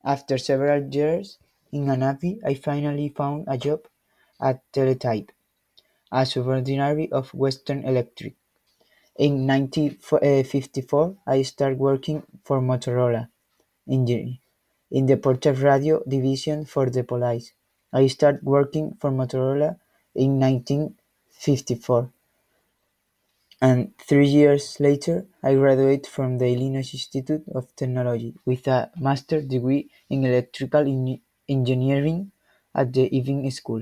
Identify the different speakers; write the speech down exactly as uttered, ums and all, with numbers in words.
Speaker 1: After several years in a navy, I finally found a job at Teletype, a subsidiary of Western Electric. In nineteen fifty-four, I started working for Motorola in in the portable radio division for the police. I started working for Motorola in nineteen fifty-four, and three years later I graduated from the Illinois Institute of Technology with a master's degree in electrical engineering at the Irving School.